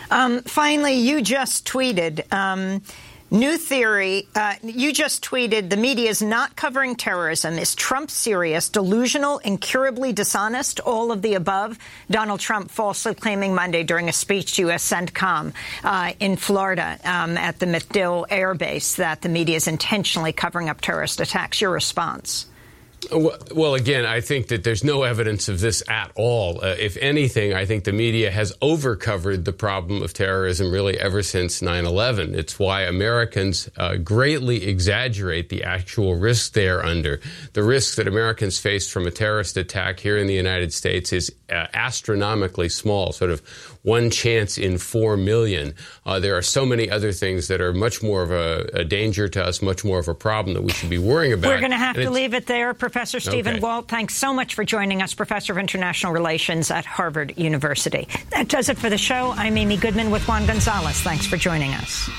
Finally, you just tweeted, new theory, you just tweeted, the media is not covering terrorism. Is Trump serious, delusional, incurably dishonest, all of the above? Donald Trump falsely claiming Monday during a speech to U.S. CENTCOM in Florida at the MacDill Air Base that the media is intentionally covering up terrorist attacks. Your response? Well, again, I think that there's no evidence of this at all. If anything, I think the media has overcovered the problem of terrorism really ever since 9/11. It's why Americans greatly exaggerate the actual risk they are under. The risk that Americans face from a terrorist attack here in the United States is astronomically small, sort of one chance in 4 million. There are so many other things that are much more of a danger to us, much more of a problem that we should be worrying about. We're going to have to leave it there. Professor Stephen Walt, thanks so much for joining us, Professor of International Relations at Harvard University. That does it for the show. I'm Amy Goodman with Juan Gonzalez. Thanks for joining us.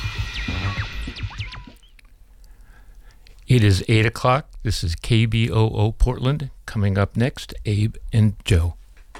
It is 8 o'clock. This is KBOO Portland. Coming up next, Abe and Joe.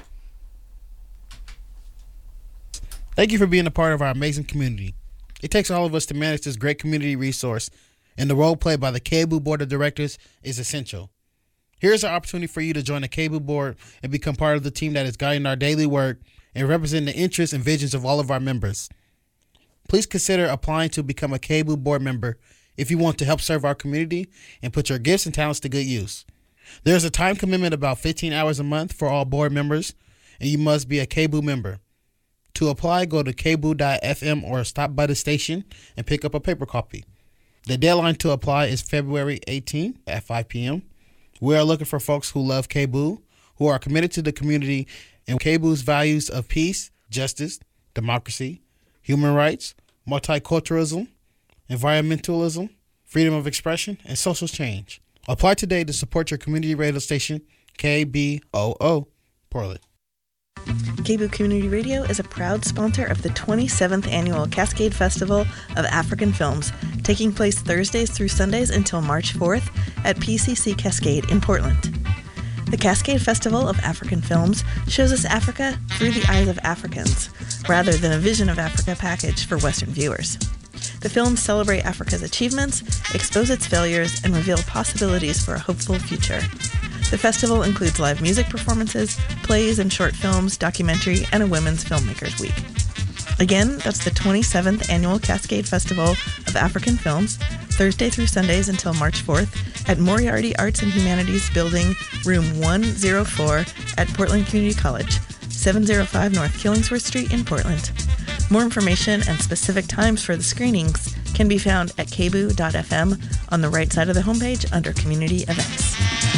Thank you for being a part of our amazing community. It takes all of us to manage this great community resource, and the role played by the KBOO Board of Directors is essential. Here's an opportunity for you to join the KBOO Board and become part of the team that is guiding our daily work and representing the interests and visions of all of our members. Please consider applying to become a KBOO Board member if you want to help serve our community and put your gifts and talents to good use. There's a time commitment about 15 hours a month for all board members, and you must be a KBOO member. To apply, go to kboo.fm or stop by the station and pick up a paper copy. The deadline to apply is February 18th at 5 p.m. We are looking for folks who love KBOO, who are committed to the community and KBOO's values of peace, justice, democracy, human rights, multiculturalism, environmentalism, freedom of expression, and social change. Apply today to support your community radio station, KBOO Portland. KBOO Community Radio is a proud sponsor of the 27th Annual Cascade Festival of African Films, taking place Thursdays through Sundays until March 4th at PCC Cascade in Portland. The Cascade Festival of African Films shows us Africa through the eyes of Africans, rather than a Vision of Africa package for Western viewers. The films celebrate Africa's achievements, expose its failures, and reveal possibilities for a hopeful future. The festival includes live music performances, plays and short films, documentary, and a Women's Filmmakers Week. Again, that's the 27th Annual Cascade Festival of African Films, Thursday through Sundays until March 4th at Moriarty Arts and Humanities Building, Room 104 at Portland Community College, 705 North Killingsworth Street in Portland. More information and specific times for the screenings can be found at kboo.fm on the right side of the homepage under Community Events.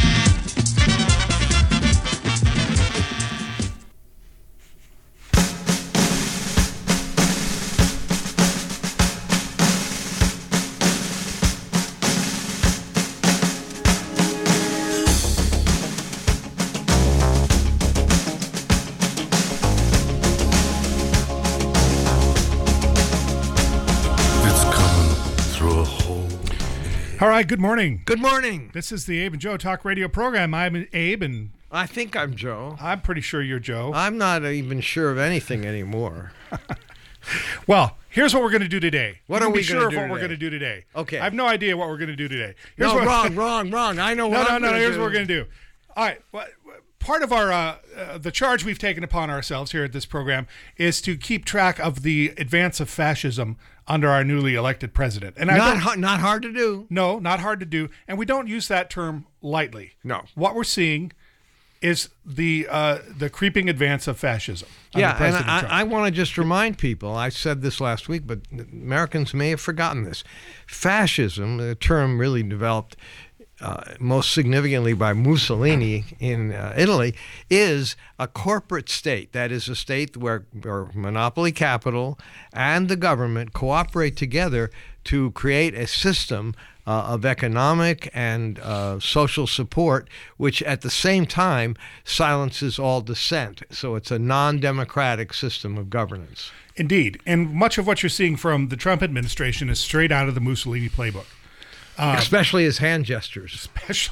All right, good morning. Good morning. This is the Abe and Joe Talk Radio program. I'm Abe, and I think I'm Joe. I'm pretty sure you're Joe. I'm not even sure of anything anymore. Well, here's what we're going to do today. What are we going to do what we're going to do today. Okay. I have no idea what we're going to do today. Wrong. I know what I'm going to do. Here's what we're going to do. All right. Well, part of our the charge we've taken upon ourselves here at this program is to keep track of the advance of fascism under our newly elected president. And not hard to do. No, not hard to do. And we don't use that term lightly. No. What we're seeing is the creeping advance of fascism. Yeah, and I want to just remind people, I said this last week, but Americans may have forgotten this. Fascism, the term really developed most significantly by Mussolini in Italy, is a corporate state. That is a state where monopoly capital and the government cooperate together to create a system of economic and social support, which at the same time silences all dissent. So it's a non-democratic system of governance. Indeed. And much of what you're seeing from the Trump administration is straight out of the Mussolini playbook. Especially his hand gestures.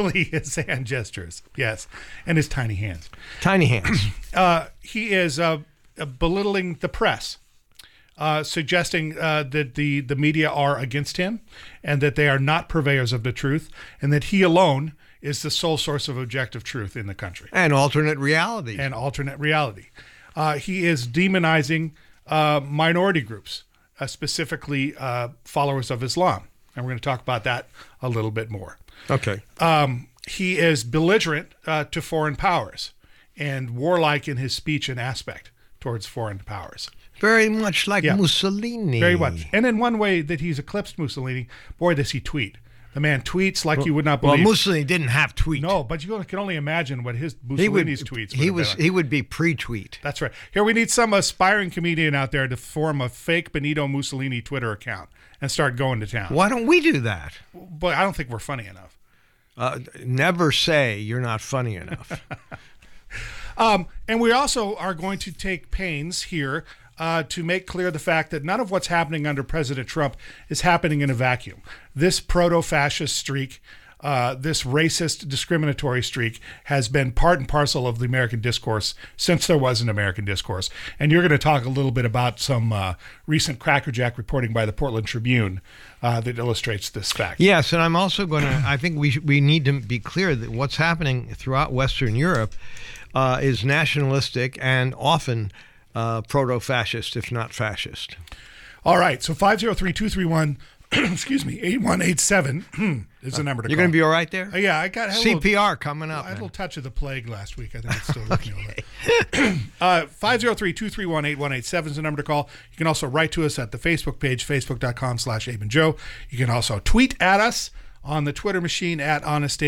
Yes. And his tiny hands. Tiny hands. He is belittling the press. suggesting that the media are against him and that they are not purveyors of the truth and that he alone is the sole source of objective truth in the country. And alternate reality. He is demonizing minority groups, specifically followers of Islam. And we're going to talk about that a little bit more. Okay. He is belligerent to foreign powers and warlike in his speech and aspect towards foreign powers. Very much like Mussolini. Very much. And in one way that he's eclipsed Mussolini, boy, does he tweet. The man tweets like you would not believe. Well, Mussolini didn't have tweet. No, but you can only imagine what Mussolini's tweets would have been. He would be pre-tweet. That's right. Here, we need some aspiring comedian out there to form a fake Benito Mussolini Twitter account and start going to town. Why don't we do that? But I don't think we're funny enough. Never say you're not funny enough. And we also are going to take pains here to make clear the fact that none of what's happening under President Trump is happening in a vacuum. This proto-fascist streak, this racist, discriminatory streak has been part and parcel of the American discourse since there was an American discourse. And you're going to talk a little bit about some recent crackerjack reporting by the Portland Tribune that illustrates this fact. Yes, and I'm also going to, I think we need to be clear that what's happening throughout Western Europe is nationalistic and often proto-fascist, if not fascist. All right, so 503-231, excuse me, 8187 is the number to call. You're going to be all right there? Yeah, I got CPR coming up. I had a little touch of the plague last week. I think it's still with me. 503-231-8187 is the number to call. You can also write to us at the Facebook page, facebook.com/Abe and Joe. You can also tweet at us on the Twitter machine at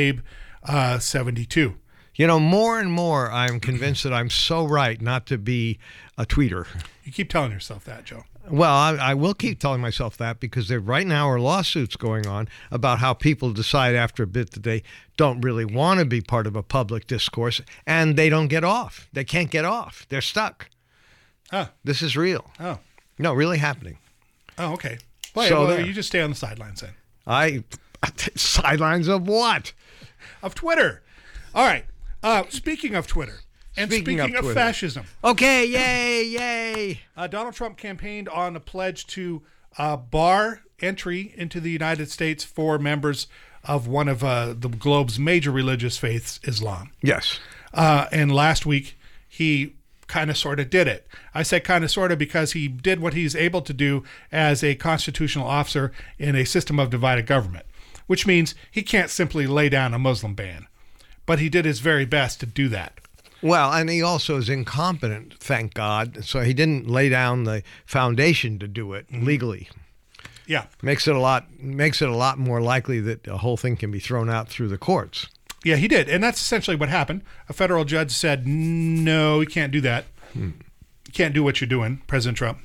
HonestAbe72. You know, more and more, I'm convinced that I'm so right not to be a tweeter. You keep telling yourself that, Joe. Well, I will keep telling myself that because there right now are lawsuits going on about how people decide after a bit that they don't really want to be part of a public discourse, and they don't get off. They can't get off. They're stuck. Oh. This is real. Oh. No, really happening. Oh, okay. Well, you just stay on the sidelines then. Sidelines of what? Of Twitter. All right. Speaking of Twitter, and speaking of fascism. Okay, yay. Donald Trump campaigned on a pledge to bar entry into the United States for members of one of the globe's major religious faiths, Islam. Yes. And last week, he kind of sort of did it. I say kind of sort of because he did what he's able to do as a constitutional officer in a system of divided government, which means he can't simply lay down a Muslim ban. But he did his very best to do that. Well, and he also is incompetent, thank God. So he didn't lay down the foundation to do it legally. Yeah. Makes it a lot more likely that the whole thing can be thrown out through the courts. Yeah, he did. And that's essentially what happened. A federal judge said, no, you can't do that. You can't do what you're doing, President Trump.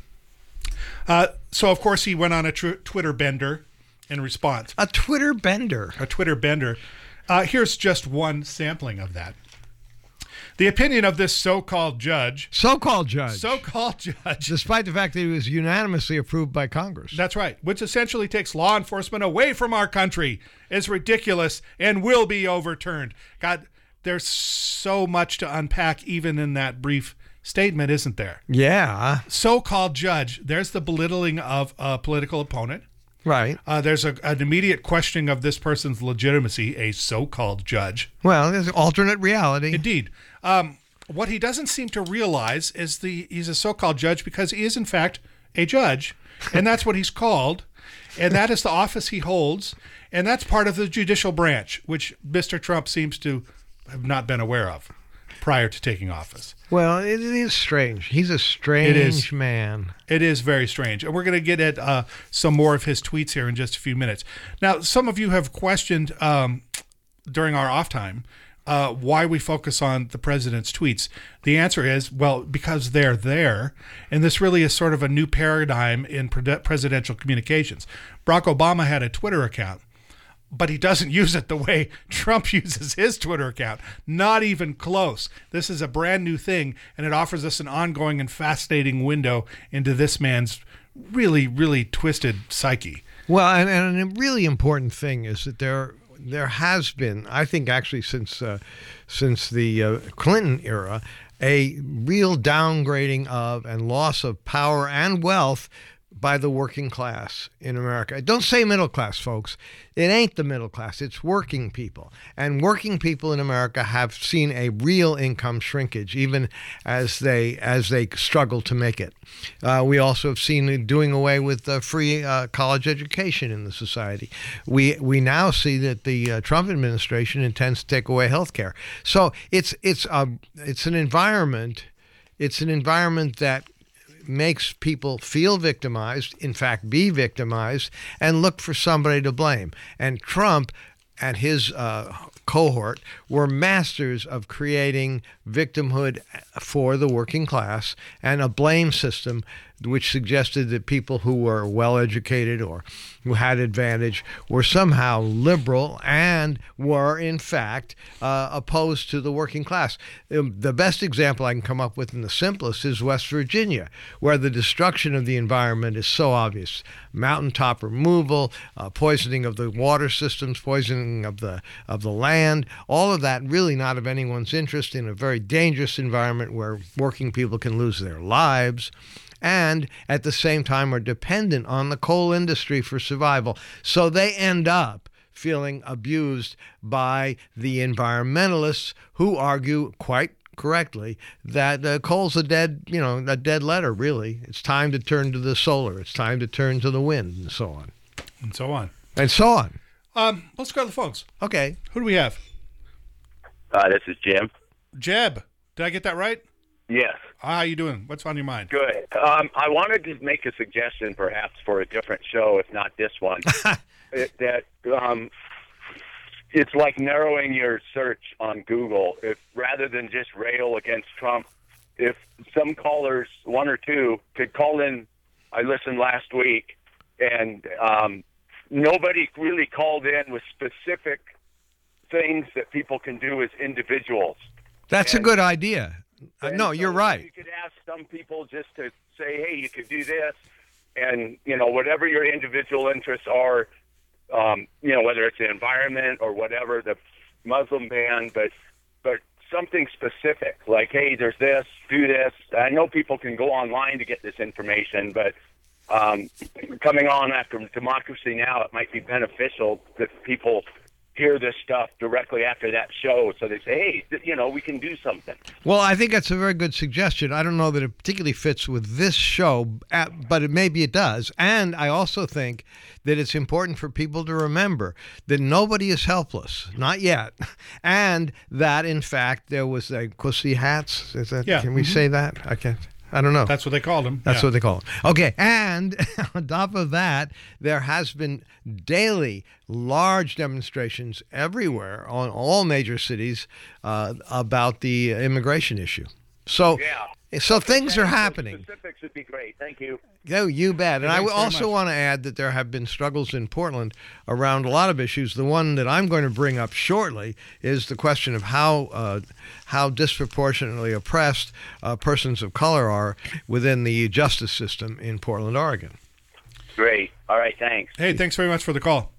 So, of course, he went on a Twitter bender in response. A Twitter bender? A Twitter bender. Here's just one sampling of that. The opinion of this so-called judge. So-called judge. Despite the fact that he was unanimously approved by Congress. That's right. Which essentially takes law enforcement away from our country, is ridiculous and will be overturned. God, there's so much to unpack even in that brief statement, isn't there? Yeah. So-called judge. There's the belittling of a political opponent. Right. There's an immediate questioning of this person's legitimacy, a so-called judge. Well, there's alternate reality. Indeed. What he doesn't seem to realize is he's a so-called judge because he is, in fact, a judge, and that's what he's called, and that is the office he holds, and that's part of the judicial branch, which Mr. Trump seems to have not been aware of prior to taking office. Well, it is strange. He's a strange man. It is very strange. And we're going to get at some more of his tweets here in just a few minutes. Now, some of you have questioned during our off time why we focus on the president's tweets. The answer is, well, because they're there. And this really is sort of a new paradigm in presidential communications. Barack Obama had a Twitter account, but he doesn't use it the way Trump uses his Twitter account. Not even close. This is a brand new thing, and it offers us an ongoing and fascinating window into this man's really, really twisted psyche. Well, and a really important thing is that there has been, I think actually since the Clinton era, a real downgrading of and loss of power and wealth by the working class in America. Don't say middle class, folks. It ain't the middle class. It's working people. And working people in America have seen a real income shrinkage, even as they struggle to make it. We also have seen doing away with free college education in the society. We now see that the Trump administration intends to take away health care. So it's an environment. It's an environment that makes people feel victimized, in fact, be victimized, and look for somebody to blame. And Trump and his cohort were masters of creating victimhood for the working class and a blame system which suggested that people who were well-educated or who had advantage were somehow liberal and were, in fact, opposed to the working class. The best example I can come up with, and the simplest, is West Virginia, where the destruction of the environment is so obvious. Mountaintop removal, poisoning of the water systems, poisoning of the land, all of that really not of anyone's interest in a very dangerous environment where working people can lose their lives, and at the same time are dependent on the coal industry for survival. So they end up feeling abused by the environmentalists who argue quite correctly that coal's a dead letter, really. It's time to turn to the solar. It's time to turn to the wind, and so on. And so on. And so on. Let's go to the phones. Okay. Who do we have? This is Jim. Jeb. Did I get that right? Yes. How you doing? What's on your mind? Good. I wanted to make a suggestion, perhaps, for a different show, if not this one. It's like narrowing your search on Google. If rather than just rail against Trump, if some callers, one or two, could call in. I listened last week, and nobody really called in with specific things that people can do as individuals. That's a good idea. No, you're right. You could ask some people just to say, hey, you could do this, and, whatever your individual interests are, whether it's the environment or whatever, the Muslim ban, but something specific, like, hey, there's this, do this. I know people can go online to get this information, but coming on after Democracy Now!, it might be beneficial that people hear this stuff directly after that show, so they say, hey, we can do something. Well, I think that's a very good suggestion. I don't know that it particularly fits with this show, but maybe it does. And I also think that it's important for people to remember that nobody is helpless, not yet, and that, in fact, there was a pussy hats. Is that? Yeah. Can we say that? I can't. I don't know. That's what they called him. That's what they call him. Okay, and on top of that, there has been daily large demonstrations everywhere on all major cities about the immigration issue. So, so things are happening. Specifics would be great. Thank you. Oh, you bet. And I also want to add that there have been struggles in Portland around a lot of issues. The one that I'm going to bring up shortly is the question of how disproportionately oppressed persons of color are within the justice system in Portland, Oregon. Great. All right. Thanks. Hey, thanks very much for the call.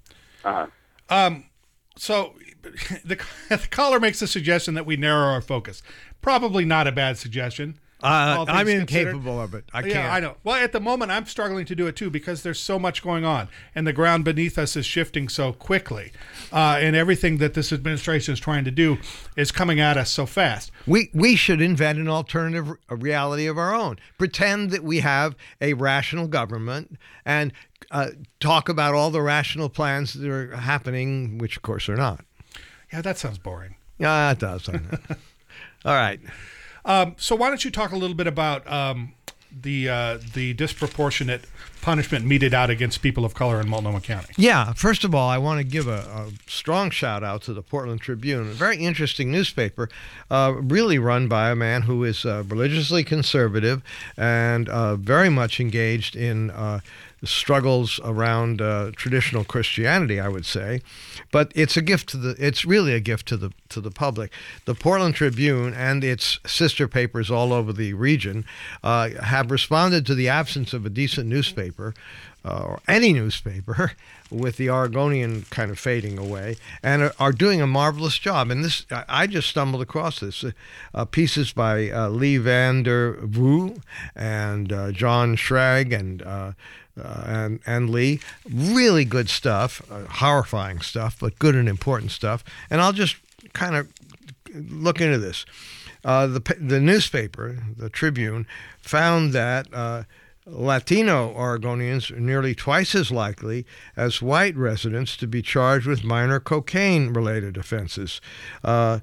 So the caller makes a suggestion that we narrow our focus. Probably not a bad suggestion. I'm incapable of it. I can't. Yeah, I know. Well, at the moment, I'm struggling to do it, too, because there's so much going on, and the ground beneath us is shifting so quickly, and everything that this administration is trying to do is coming at us so fast. We should invent an alternative reality of our own. Pretend that we have a rational government and talk about all the rational plans that are happening, which, of course, are not. Yeah, that sounds boring. Yeah, it does. All right. So why don't you talk a little bit about the disproportionate punishment meted out against people of color in Multnomah County? Yeah. First of all, I want to give a strong shout out to the Portland Tribune, a very interesting newspaper, really run by a man who is religiously conservative and very much engaged in struggles around traditional Christianity, I would say, but it's a gift it's really a gift to the public. The Portland Tribune and its sister papers all over the region have have responded to the absence of a decent newspaper, or any newspaper, with the Oregonian kind of fading away, and are doing a marvelous job. And this, I just stumbled across this. Pieces by Lee Vander Voo and John Schrag and Lee. Really good stuff, horrifying stuff, but good and important stuff. And I'll just kind of look into this. The newspaper, the Tribune, found that Latino Oregonians are nearly twice as likely as white residents to be charged with minor cocaine-related offenses. Also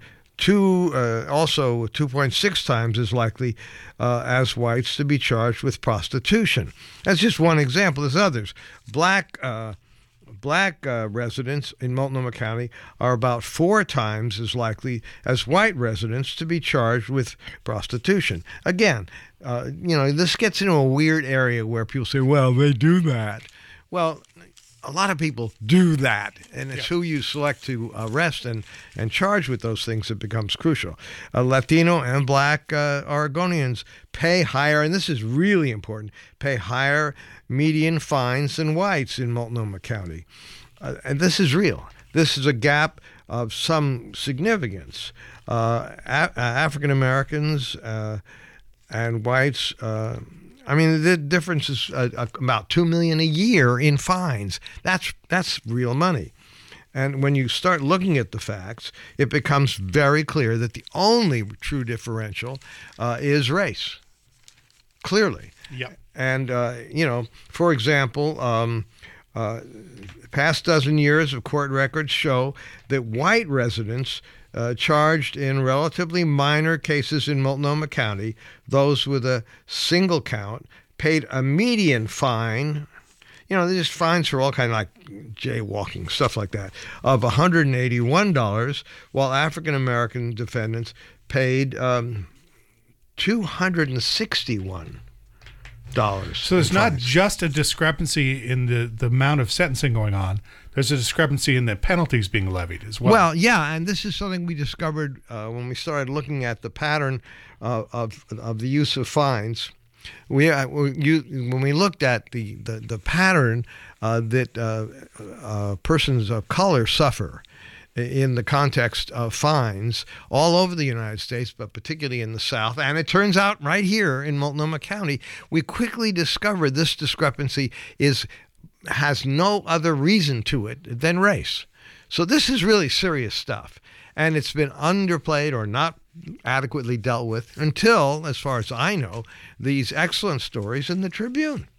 2.6 times as likely as whites to be charged with prostitution. That's just one example. There's others. Black residents in Multnomah County are about 4 times as likely as white residents to be charged with prostitution. Again, this gets into a weird area where people say, well, they do that. Well, a lot of people do that, and it's who you select to arrest and charge with those things that becomes crucial. Latino and black Oregonians pay higher, and this is really important, pay higher median fines than whites in Multnomah County. And this is real. This is a gap of some significance. African Americans and whites, the difference is about $2 million a year in fines. That's real money. And when you start looking at the facts, it becomes very clear that the only true differential is race. Clearly. Yep. And, for example, past dozen years of court records show that white residents charged in relatively minor cases in Multnomah County, those with a single count, paid a median fine. There's fines for all kind of like jaywalking, stuff like that, of $181, while African-American defendants paid $261. So there's not just a discrepancy in the amount of sentencing going on. There's a discrepancy in the penalties being levied as well. Well, yeah, and this is something we discovered when we started looking at the pattern of the use of fines. When we looked at the pattern that persons of color suffer in the context of fines all over the United States, but particularly in the South. And it turns out right here in Multnomah County, we quickly discovered this discrepancy has no other reason to it than race. So this is really serious stuff. And it's been underplayed or not adequately dealt with until, as far as I know, these excellent stories in the Tribune.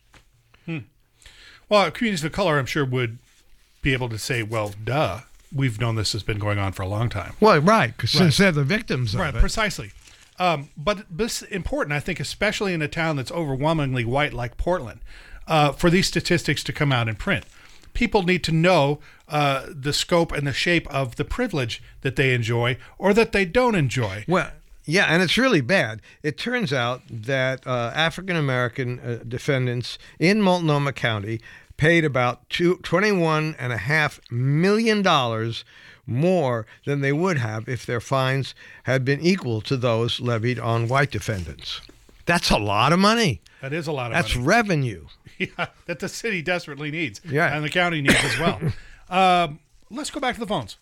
Well, communities of color, I'm sure, would be able to say, well, duh. We've known this has been going on for a long time. Well, right, because since they're the victims of it. Right, precisely. But this is important, I think, especially in a town that's overwhelmingly white like Portland, for these statistics to come out in print. People need to know the scope and the shape of the privilege that they enjoy or that they don't enjoy. Well, yeah, and it's really bad. It turns out that African-American defendants in Multnomah County paid about $21.5 million more than they would have if their fines had been equal to those levied on white defendants. That's a lot of money. That is a lot of money. That's revenue. Yeah, that the city desperately needs. Yeah. And the county needs as well. Let's go back to the phones.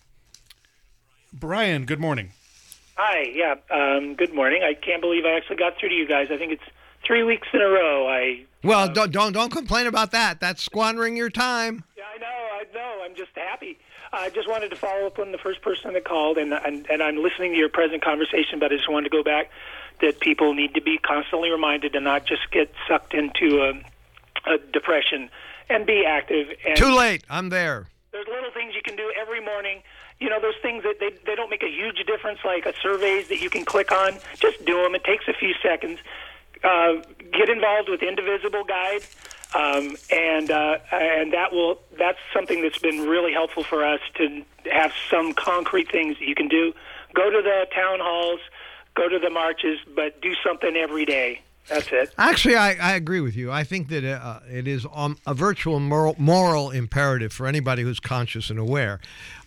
Brian, good morning. Hi, good morning. I can't believe I actually got through to you guys. I think it's 3 weeks in a row. Well, don't complain about that. That's squandering your time. Yeah, I know. I'm just happy. I just wanted to follow up on the first person that called, and I'm listening to your present conversation, but I just wanted to go back that people need to be constantly reminded to not just get sucked into a depression and be active. And too late. I'm there. There's little things you can do every morning. Those things that they don't make a huge difference, like surveys that you can click on. Just do them. It takes a few seconds. Get involved with Indivisible Guide, and that's something that's been really helpful for us to have some concrete things that you can do. Go to the town halls, go to the marches, but do something every day. That's it. Actually, I agree with you. I think that it is a virtual moral imperative for anybody who's conscious and aware.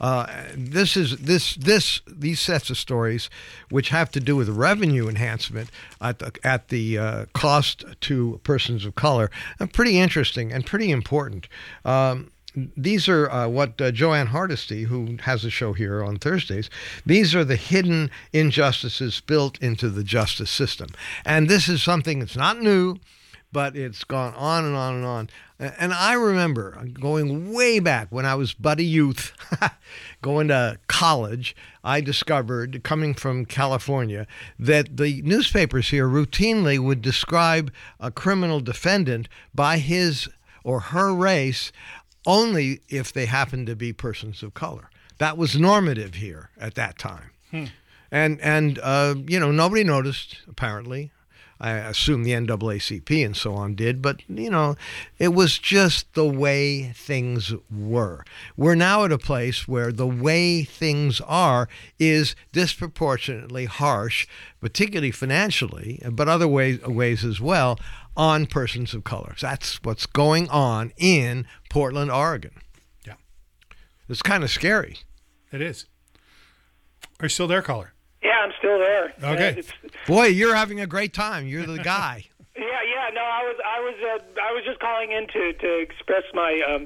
These sets of stories, which have to do with revenue enhancement at the cost to persons of color, are pretty interesting and pretty important. These are what Joanne Hardesty, who has a show here on Thursdays, these are the hidden injustices built into the justice system. And this is something that's not new, but it's gone on and on and on. And I remember going way back when I was but a youth, going to college, I discovered, coming from California, that the newspapers here routinely would describe a criminal defendant by his or her race only if they happened to be persons of color. That was normative here at that time. And nobody noticed, apparently. I assume the NAACP and so on did, but, it was just the way things were. We're now at a place where the way things are is disproportionately harsh, particularly financially, but other ways as well, on persons of color. That's what's going on in Portland, Oregon. Yeah. It's kind of scary. It is. Are you still there, caller? Yeah, I'm still there. Okay. Boy, you're having a great time. You're the guy. Yeah. No, I was just calling in to express my,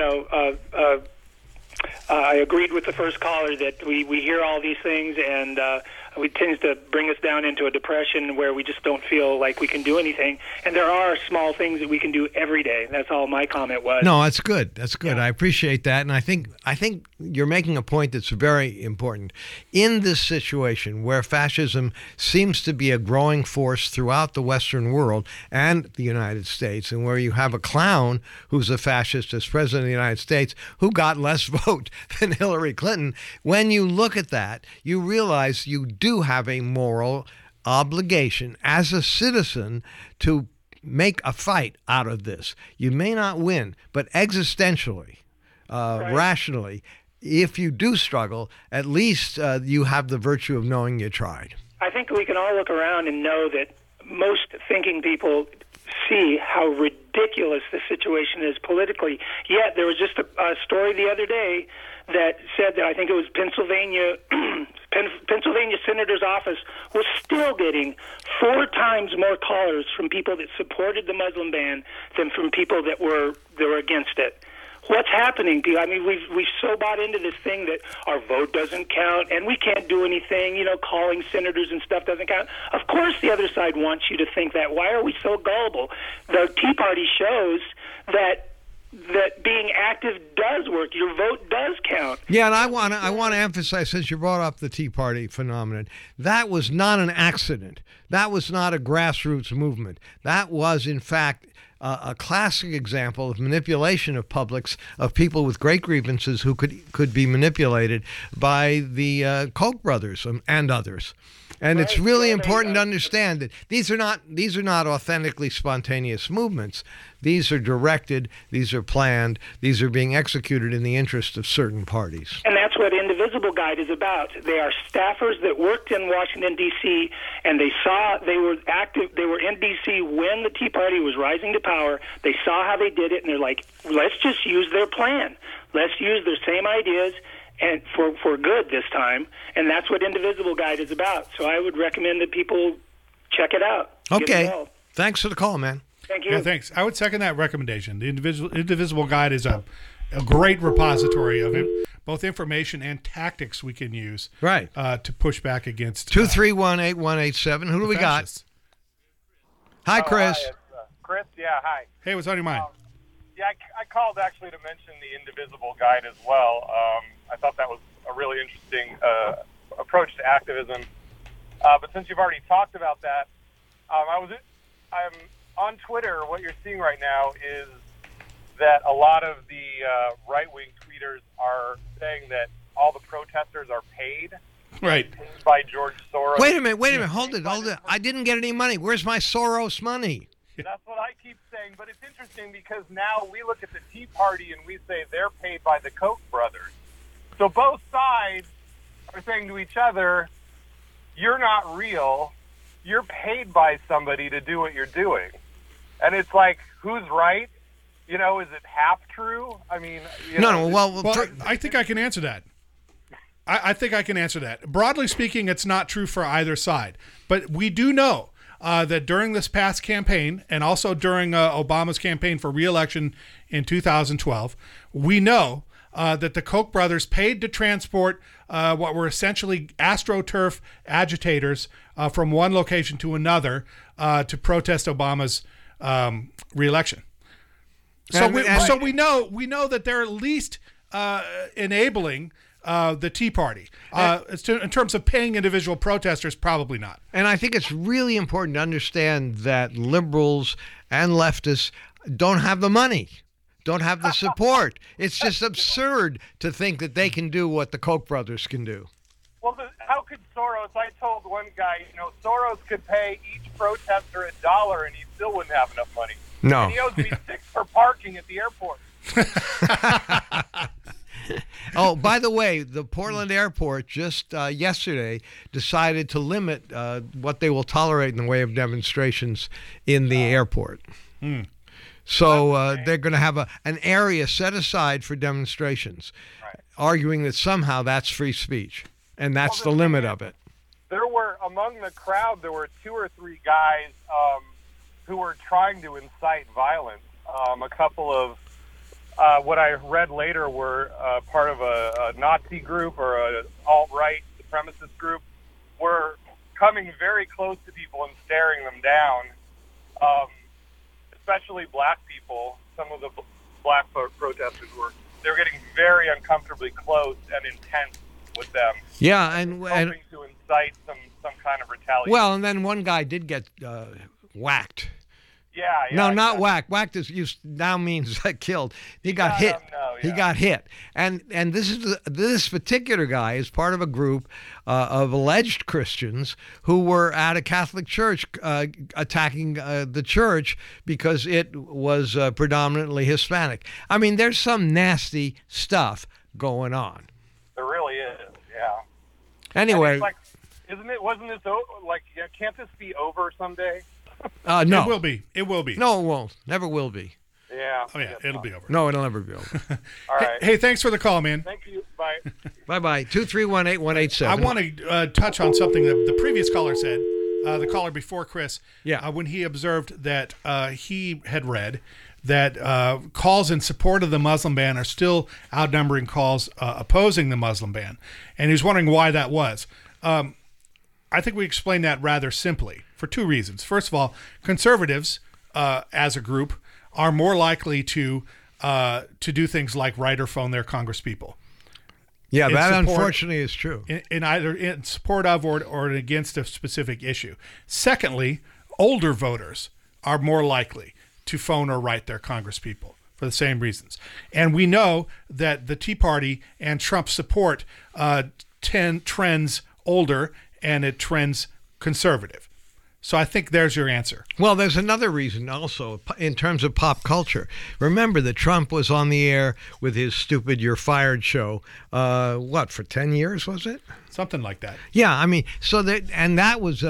I agreed with the first caller that we hear all these things, and it tends to bring us down into a depression where we just don't feel like we can do anything. And there are small things that we can do every day. That's all my comment was. No, that's good. That's good. Yeah. I appreciate that. And I think you're making a point that's very important. In this situation where fascism seems to be a growing force throughout the Western world and the United States, and where you have a clown who's a fascist as president of the United States who got less vote than Hillary Clinton, when you look at that, you realize you do have a moral obligation as a citizen to make a fight out of this. You may not win, but existentially, rationally, if you do struggle, at least you have the virtue of knowing you tried. I think we can all look around and know that most thinking people see how ridiculous the situation is politically. Yet there was just a story the other day that said that I think it was Pennsylvania Senator's office was still getting 4 times more callers from people that supported the Muslim ban than from people that were against it. What's happening? I mean, we've so bought into this thing that our vote doesn't count and we can't do anything, calling senators and stuff doesn't count. Of course the other side wants you to think that. Why are we so gullible? The Tea Party shows that being active does work. Your vote does count. Yeah, and I want to emphasize, since you brought up the Tea Party phenomenon, that was not an accident. That was not a grassroots movement. That was, in fact, a classic example of manipulation of publics, of people with great grievances who could be manipulated by the Koch brothers and others. And it's really important to understand that these are not authentically spontaneous movements. These are directed, these are planned, these are being executed in the interest of certain parties. And that's what Indivisible Guide is about. They are staffers that worked in Washington, D.C., and they were active, they were in D.C. when the Tea Party was rising to power. They saw how they did it, and they're like, let's just use their plan. Let's use their same ideas and for good this time, and that's what Indivisible Guide is about. So I would recommend that people check it out. Okay. Thanks for the call, man. Thank you. Yeah, thanks. I would second that recommendation. The Indivisible Guide is a great repository of both information and tactics we can use to push back against 231-8187. Who do we got? Hi, Chris. Hi, Chris. Yeah, hi. Hey, what's on your mind? I called actually to mention the Indivisible Guide as well. I thought that was a really interesting approach to activism. But since you've already talked about that, I'm on Twitter. What you're seeing right now is that a lot of the right-wing tweeters are saying that all the protesters are paid. Right. Paid by George Soros. Wait a minute. Hold it. I didn't get any money. Where's my Soros money? That's what I keep saying, but it's interesting because now we look at the Tea Party and we say they're paid by the Koch brothers. So both sides are saying to each other, you're not real, you're paid by somebody to do what you're doing. And it's like, who's right? Is it half true? I mean, I think I can answer that. I think I can answer that. Broadly speaking, it's not true for either side. But we do know that during this past campaign, and also during Obama's campaign for re-election in 2012, we know that the Koch brothers paid to transport what were essentially AstroTurf agitators from one location to another to protest Obama's re-election. So we know that they're at least enabling the Tea Party. In terms of paying individual protesters, probably not. And I think it's really important to understand that liberals and leftists don't have the money, don't have the support. It's just absurd to think that they can do what the Koch brothers can do. Well, how could Soros? I told one guy, Soros could pay each protester $1 and he still wouldn't have enough money. No. And he owes me $6 for parking at the airport. Oh, by the way, the Portland airport just yesterday decided to limit what they will tolerate in the way of demonstrations in the airport. So they're going to have an area set aside for demonstrations, arguing that somehow that's free speech, and that's the limit of it. There were, among the crowd, there were 2 or 3 guys who were trying to incite violence. A couple of what I read later were part of a Nazi group or an alt-right supremacist group, were coming very close to people and staring them down, especially black people. Some of the black protesters they were getting very uncomfortably close and intense with them. Yeah, and hoping to incite some kind of retaliation. Well, and then one guy did get whacked. Yeah. No, not whacked. Whacked now means killed. He got hit. He got hit. And this particular guy is part of a group of alleged Christians who were at a Catholic church attacking the church because it was predominantly Hispanic. I mean, there's some nasty stuff going on. There really is. Yeah. Anyway, wasn't this can't this be over someday? No. It will be. No, it won't. Never will be. Yeah. Oh, yeah. It'll be over. No, it'll never be over. All right. Hey, thanks for the call, man. Thank you. Bye. Bye-bye. 231-8187. I want to touch on something that the previous caller said, the caller before Chris, when he observed that he had read that calls in support of the Muslim ban are still outnumbering calls opposing the Muslim ban. And he was wondering why that was. I think we explained that rather simply for 2 reasons. First of all, conservatives as a group are more likely to do things like write or phone their congresspeople. Yeah, that unfortunately is true. In either in support of or against a specific issue. Secondly, older voters are more likely to phone or write their congresspeople for the same reasons. And we know that the Tea Party and Trump support trends older and it trends conservative. So I think there's your answer. Well, there's another reason also in terms of pop culture. Remember that Trump was on the air with his stupid "You're Fired" show. For 10 years was it? Something like that. Yeah, I mean, that was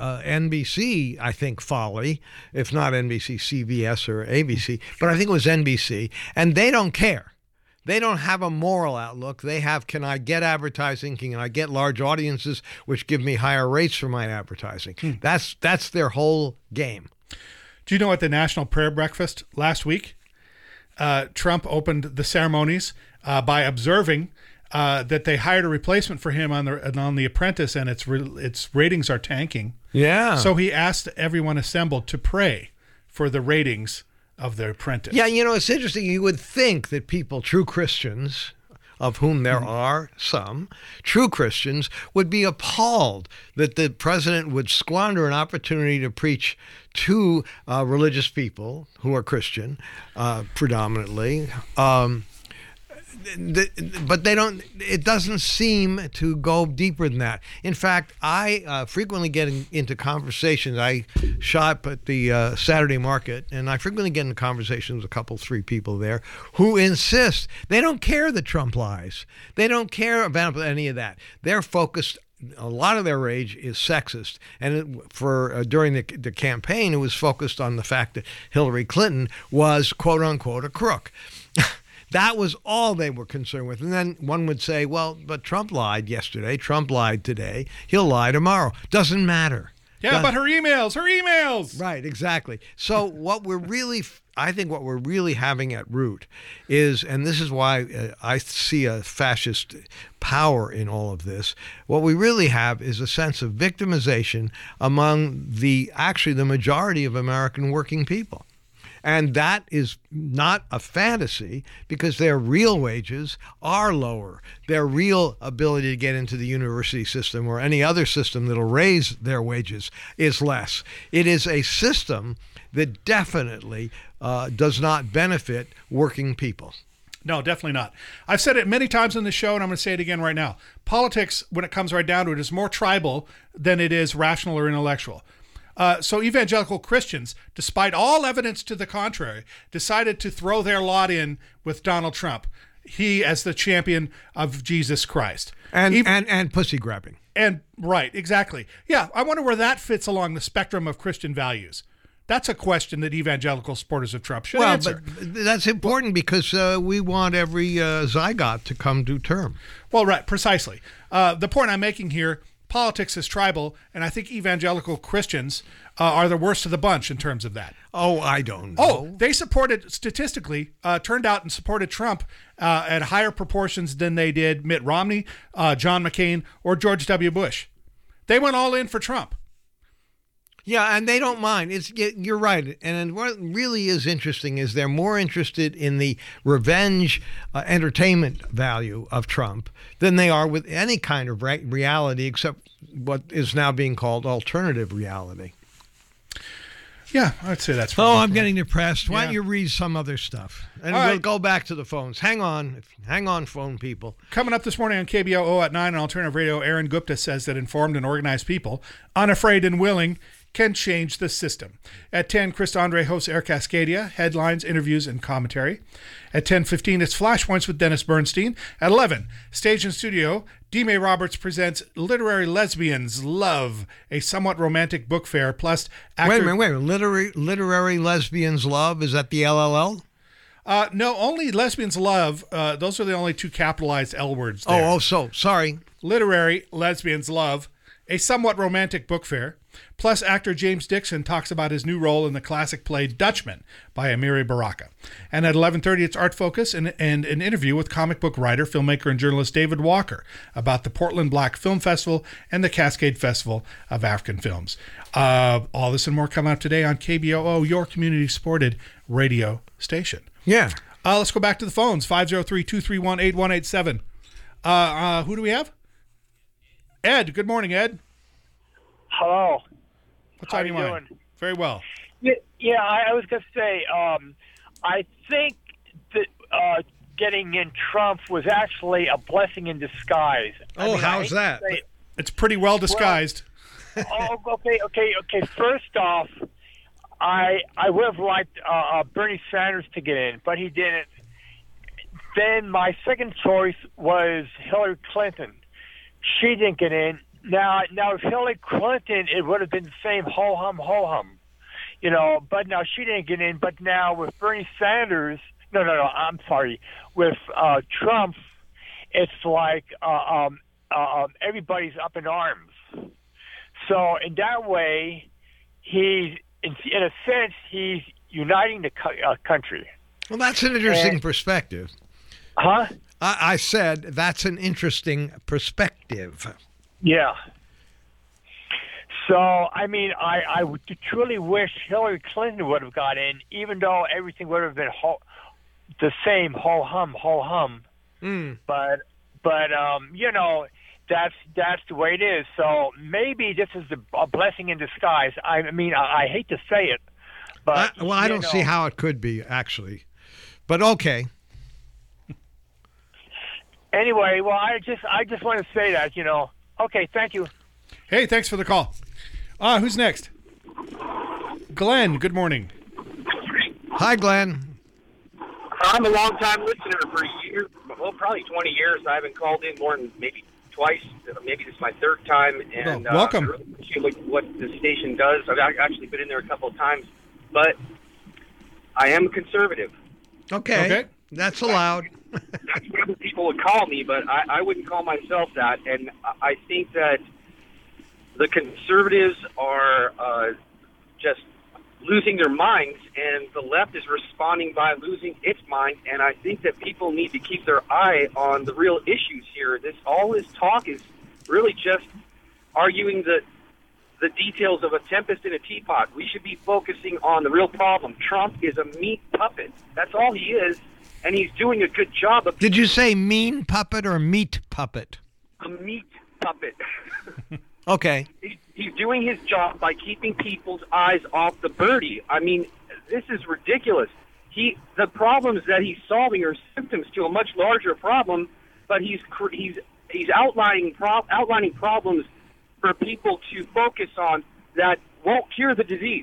NBC, I think, folly, if not NBC, CBS or ABC, but I think it was NBC, and they don't care. They don't have a moral outlook. They have, can I get advertising? Can I get large audiences, which give me higher rates for my advertising? That's their whole game. Do you know at the National Prayer Breakfast last week, Trump opened the ceremonies by observing that they hired a replacement for him on The Apprentice, and its ratings are tanking. Yeah. So he asked everyone assembled to pray for the ratings of The Apprentice. Yeah, it's interesting. You would think that people, true Christians, of whom there are some, true Christians, would be appalled that the president would squander an opportunity to preach to religious people who are Christian, predominantly. But they don't. It doesn't seem to go deeper than that. In fact, I frequently get into conversations. I shop at the Saturday Market, and I frequently get into conversations with a couple, 3 people there who insist they don't care that Trump lies. They don't care about any of that. They're focused a lot of their rage is sexist. And during the campaign, it was focused on the fact that Hillary Clinton was, quote unquote, a crook. That was all they were concerned with. And then one would say, well, but Trump lied yesterday. Trump lied today. He'll lie tomorrow. Doesn't matter. Yeah, but her emails. Right, exactly. So I think what we're really having at root is, and this is why I see a fascist power in all of this, what we really have is a sense of victimization among the majority of American working people. And that is not a fantasy, because their real wages are lower. Their real ability to get into the university system or any other system that'll raise their wages is less. It is a system that definitely does not benefit working people. No, definitely not. I've said it many times on the show, and I'm going to say it again right now. Politics, when it comes right down to it, is more tribal than it is rational or intellectual. So evangelical Christians, despite all evidence to the contrary, decided to throw their lot in with Donald Trump. He as the champion of Jesus Christ. And pussy grabbing. And right, exactly. Yeah, I wonder where that fits along the spectrum of Christian values. That's a question that evangelical supporters of Trump should answer. But that's important because we want every zygote to come to term. Well, right, precisely. The point I'm making here, politics is tribal, and I think evangelical Christians are the worst of the bunch in terms of that. Oh, I don't know. Oh, they statistically turned out and supported Trump at higher proportions than they did Mitt Romney, John McCain, or George W. Bush. They went all in for Trump. Yeah, and they don't mind. You're right. And what really is interesting is they're more interested in the revenge entertainment value of Trump than they are with any kind of reality, except what is now being called alternative reality. Yeah, I'd say that's right. Oh, I'm getting depressed. Why don't you read some other stuff? And we'll go back to the phones. Hang on, phone people. Coming up this morning on KBOO at 9 on Alternative Radio, Aaron Gupta says that informed and organized people, unafraid and willing, can change the system. At 10, Chris Andre hosts Air Cascadia, headlines, interviews, and commentary. At 10:15, it's Flashpoints with Dennis Bernstein. At 11, Stage and Studio, D-May Roberts presents Literary Lesbians Love, a somewhat romantic book fair, plus actor... Wait a minute. Literary Lesbians Love, is that the LLL? No, only Lesbians Love. Those are the only two capitalized L words there. Sorry. Literary Lesbians Love, a somewhat romantic book fair. Plus, actor James Dixon talks about his new role in the classic play Dutchman by Amiri Baraka. And at 11:30, it's Art Focus and an interview with comic book writer, filmmaker, and journalist David Walker about the Portland Black Film Festival and the Cascade Festival of African Films. All this and more come out today on KBOO, your community-supported radio station. Yeah. Let's go back to the phones, 503-231-8187. Who do we have? Ed. Good morning, Ed. Hello. What's on your mind? Very well. Yeah, I was going to say, I think that getting in Trump was actually a blessing in disguise. How's that? It's pretty well disguised. Okay. First off, I would have liked Bernie Sanders to get in, but he didn't. Then my second choice was Hillary Clinton. She didn't get in. Now, if Hillary Clinton, it would have been the same ho-hum, but now she didn't get in. But now with Bernie Sanders, with Trump, it's like everybody's up in arms. So in that way, in a sense, he's uniting the country. Well, that's an interesting perspective. Huh? I said that's an interesting perspective. Yeah. So, I would truly wish Hillary Clinton would have got in, even though everything would have been the same, ho-hum. But that's the way it is. So maybe this is a blessing in disguise. I hate to say it, but I don't see how it could be actually, but okay. Anyway, well, I just want to say that, Okay, thank you. Hey, thanks for the call. Who's next? Glenn, good morning. Hi, Glenn. I'm a long-time listener for years, probably 20 years. I haven't called in more than maybe twice. Maybe this is my third time. And welcome. I really appreciate what the station does. I've actually been in there a couple of times. But I am a conservative. Okay. That's allowed. That's what other people would call me, but I wouldn't call myself that. And I think that the conservatives are just losing their minds, and the left is responding by losing its mind. And I think that people need to keep their eye on the real issues here. All this talk is really just arguing the details of a tempest in a teapot. We should be focusing on the real problem. Trump is a meat puppet. That's all he is, and he's doing a good job of... Did you say mean puppet or meat puppet? A meat puppet. Okay. He's doing his job by keeping people's eyes off the birdie. I mean, this is ridiculous. The problems that he's solving are symptoms to a much larger problem, but he's outlining problems for people to focus on that won't cure the disease.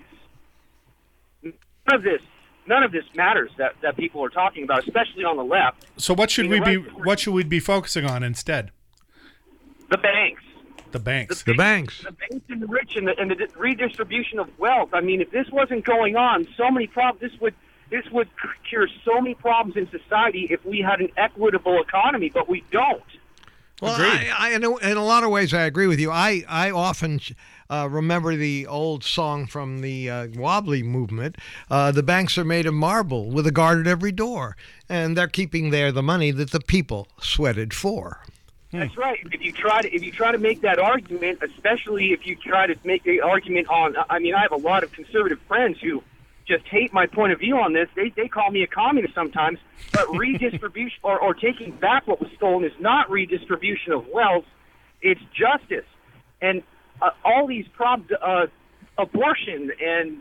None of this matters that people are talking about, especially on the left. So what should we be focusing on instead? The banks. The banks. The banks. The banks and the rich and the redistribution of wealth. I mean, if this wasn't going on, so many problems. This would cure so many problems in society if we had an equitable economy, but we don't. Well, in a lot of ways, I agree with you. I often remember the old song from the Wobbly movement. The banks are made of marble with a guard at every door, and they're keeping there the money that the people sweated for. That's right. If you try to make that argument, especially if you try to make the argument on, I mean, I have a lot of conservative friends who just hate my point of view on this. They call me a communist sometimes, but redistribution or taking back what was stolen is not redistribution of wealth. It's justice. And all these problems, abortion, and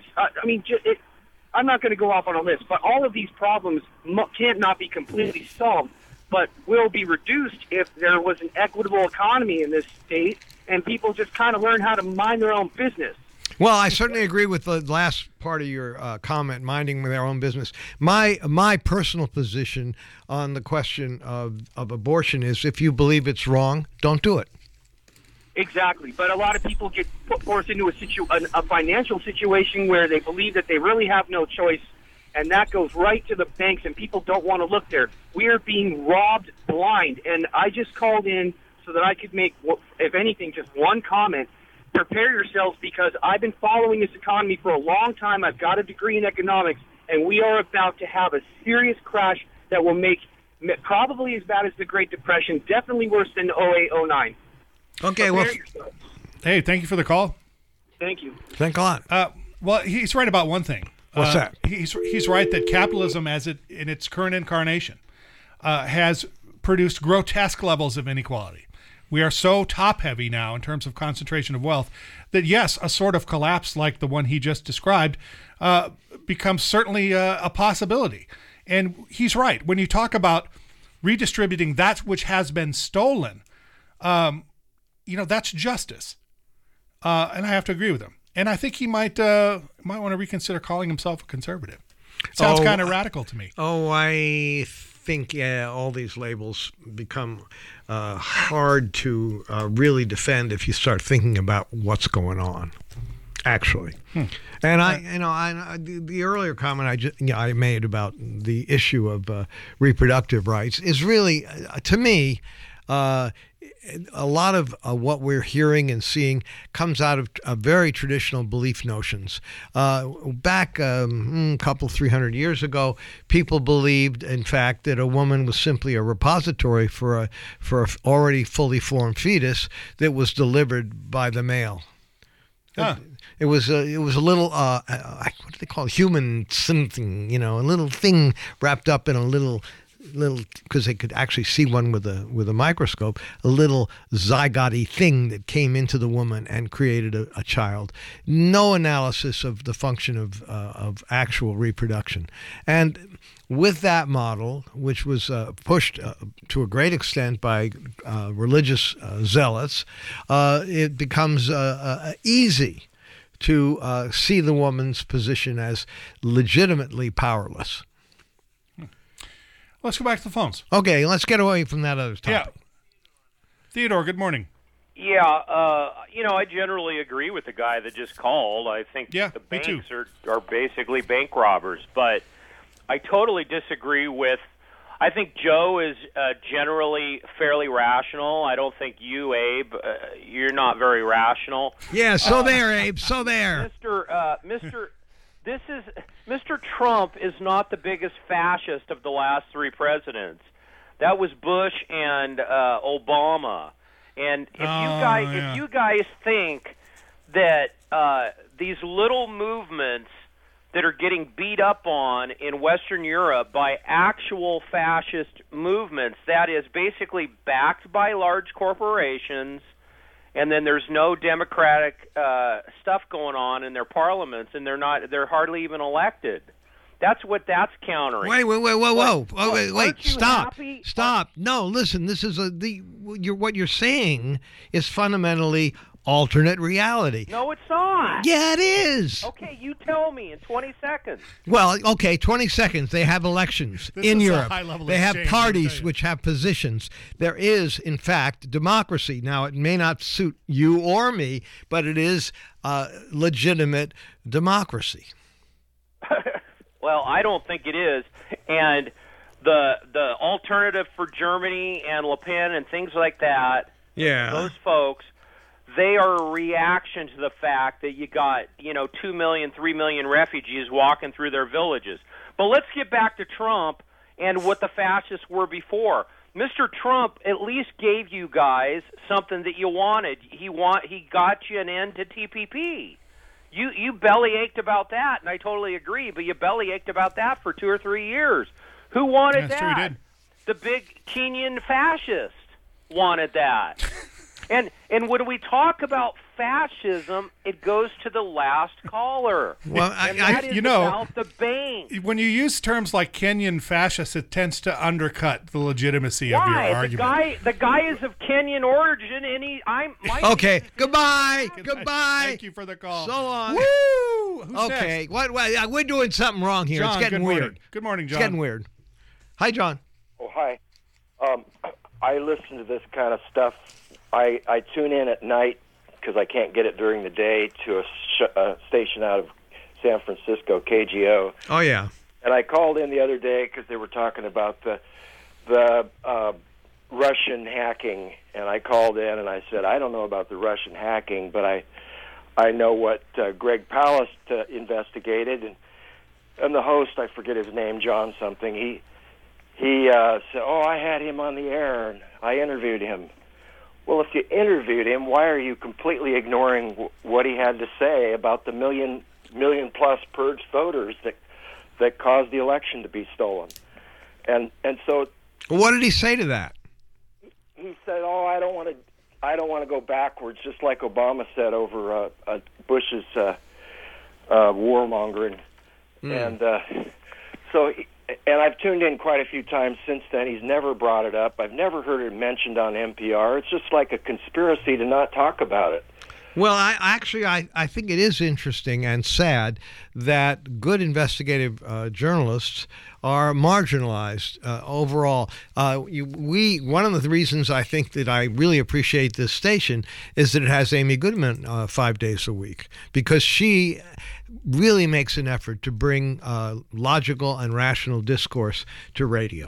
I'm not going to go off on a list, but all of these problems can't not be completely solved, but will be reduced if there was an equitable economy in this state and people just kind of learn how to mind their own business. Well, I certainly agree with the last part of your comment, minding their own business. My personal position on the question of abortion is if you believe it's wrong, don't do it. Exactly. But a lot of people get forced into a financial situation where they believe that they really have no choice, and that goes right to the banks, and people don't want to look there. We are being robbed blind, and I just called in so that I could make, if anything, just one comment. Prepare yourselves, because I've been following this economy for a long time. I've got a degree in economics, and we are about to have a serious crash that will make probably as bad as the Great Depression, definitely worse than 08, 09. Okay, well, hey, thank you for the call. Thank you. Thanks a lot. Well, he's right about one thing. What's that? He's right that capitalism, as it in its current incarnation, has produced grotesque levels of inequality. We are so top-heavy now in terms of concentration of wealth that, yes, a sort of collapse like the one he just described becomes certainly a possibility. And he's right. When you talk about redistributing that which has been stolen, that's justice. And I have to agree with him. And I think he might want to reconsider calling himself a conservative. Sounds kind of radical to me. I think all these labels become hard to really defend if you start thinking about what's going on, actually. And the earlier comment I made about the issue of reproductive rights is really, to me, a lot of what we're hearing and seeing comes out of very traditional belief notions. Back a couple, 300 years ago, people believed, in fact, that a woman was simply a repository for a already fully formed fetus that was delivered by the male. It was a little what do they call it? Human something, a little thing wrapped up in a little, because they could actually see one with a microscope, a little zygote thing that came into the woman and created a child. No analysis of the function of actual reproduction. And with that model, which was pushed to a great extent by religious zealots, it becomes easy to see the woman's position as legitimately powerless. Let's go back to the phones. Okay, let's get away from that other topic. Theodore, good morning. Yeah, I generally agree with the guy that just called. I think the banks are basically bank robbers. But I totally disagree with. I think Joe is generally fairly rational. I don't think you, Abe, you're not very rational. Yeah, so there, Abe, so there. Mr. Trump is not the biggest fascist of the last three presidents. That was Bush and Obama. And if you guys think that these little movements that are getting beat up on in Western Europe by actual fascist movements, that is basically backed by large corporations, and then there's no democratic stuff going on in their parliaments, and they're hardly even elected. That's what that's countering. Wait, stop. No, listen, this is what you're saying is fundamentally alternate reality. No, it's not. Yeah, it is. Okay, you tell me in 20 seconds. Well, okay, 20 seconds. They have elections in Europe. They have parties which have positions. There is, in fact, democracy. Now, it may not suit you or me, but it is legitimate democracy. Well, I don't think it is. And the alternative for Germany and Le Pen and things like that, those folks, they are a reaction to the fact that you got, 2 million, 3 million refugees walking through their villages. But let's get back to Trump and what the fascists were before. Mr. Trump at least gave you guys something that you wanted. He got you an end to TPP. You bellyached about that, and I totally agree, but you bellyached about that for 2 or 3 years. Who wanted that? True, he did. The big Kenyan fascist wanted that. And when we talk about fascism, it goes to the last caller. Well, that is about the bank. When you use terms like Kenyan fascist, it tends to undercut the legitimacy of your argument. The guy is of Kenyan origin, and Okay, goodbye. Thank you for the call. So long. Woo! Who's okay, next? we're doing something wrong here. John, it's getting weird. Good morning, John. It's getting weird. Hi, John. Oh, hi. I listen to this kind of stuff. I tune in at night because I can't get it during the day to a station out of San Francisco, KGO. Oh, yeah. And I called in the other day because they were talking about the Russian hacking. And I called in and I said, I don't know about the Russian hacking, but I know what Greg Palast investigated. And the host, I forget his name, John something, he said, I had him on the air and I interviewed him. Well, if you interviewed him, why are you completely ignoring what he had to say about the million plus purged voters that caused the election to be stolen? And so, what did he say to that? He said, I don't want to go backwards, just like Obama said over Bush's warmongering. And and I've tuned in quite a few times since then. He's never brought it up. I've never heard it mentioned on NPR. It's just like a conspiracy to not talk about it. Well, I think it is interesting and sad that good investigative journalists are marginalized overall. One of the reasons I think that I really appreciate this station is that it has Amy Goodman 5 days a week, because she really makes an effort to bring logical and rational discourse to radio.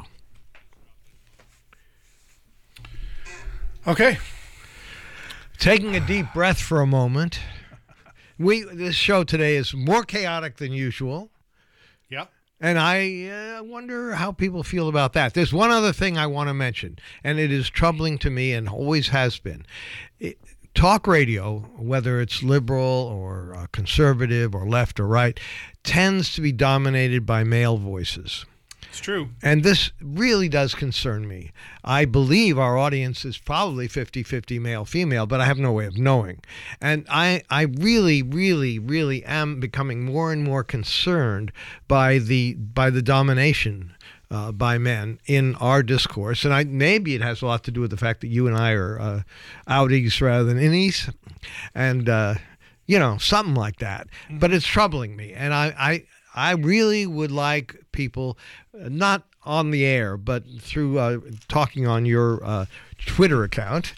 Okay. Taking a deep breath for a moment. This show today is more chaotic than usual. Yeah. And I wonder how people feel about that. There's one other thing I want to mention, and it is troubling to me and always has been. Talk radio, whether it's liberal or conservative or left or right, tends to be dominated by male voices. It's true. And this really does concern me. I believe our audience is probably 50-50 male-female, but I have no way of knowing. And I really, really, really am becoming more and more concerned by the domination by men in our discourse. And maybe it has a lot to do with the fact that you and I are outies rather than innies. And, something like that. But it's troubling me. And I really would like people, not on the air, but through talking on your Twitter account,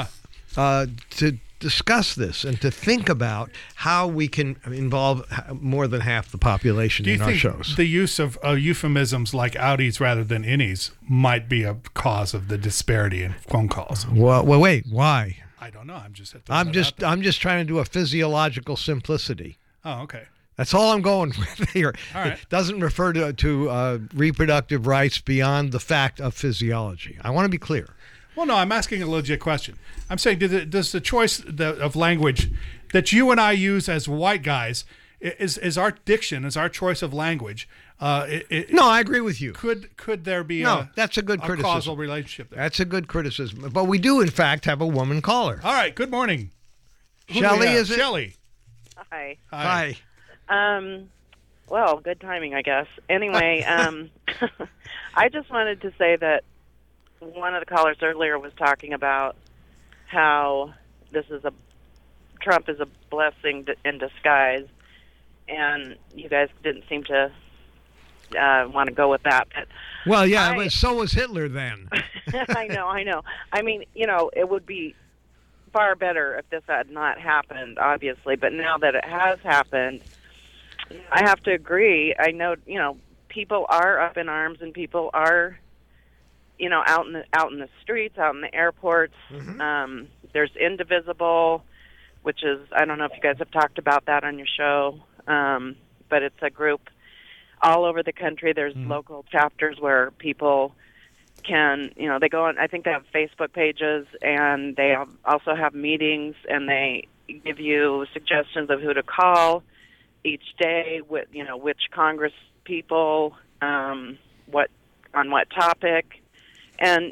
to discuss this and to think about how we can involve more than half the population in our shows. Do you think the use of euphemisms like outies rather than innies might be a cause of the disparity in phone calls? Well, wait, why? I don't know. I'm just trying to do a physiological simplicity. Oh, okay. That's all I'm going with here. All right. It doesn't refer to reproductive rights beyond the fact of physiology. I want to be clear. Well, no, I'm asking a legit question. I'm saying, does the choice of language that you and I use as white guys, is our diction, is our choice of language? No, I agree with you. Could there be that's a good criticism. Causal relationship there? That's a good criticism. But we do, in fact, have a woman caller. All right. Good morning. Shelley, is it? Shelley. Hi. Hi. Well, good timing, I guess. Anyway, I just wanted to say that one of the callers earlier was talking about how Trump is a blessing in disguise, and you guys didn't seem to want to go with that. But well, yeah, so was Hitler then. I know. I mean, it would be far better if this had not happened, obviously, but now that it has happened, I have to agree. I know, people are up in arms and people are, out in the streets, out in the airports. Mm-hmm. There's Indivisible, which is, I don't know if you guys have talked about that on your show, but it's a group all over the country. There's local chapters where people can, they go on, I think they have Facebook pages, and they also have meetings, and they give you suggestions of who to call each day, with, which Congress people, on what topic. And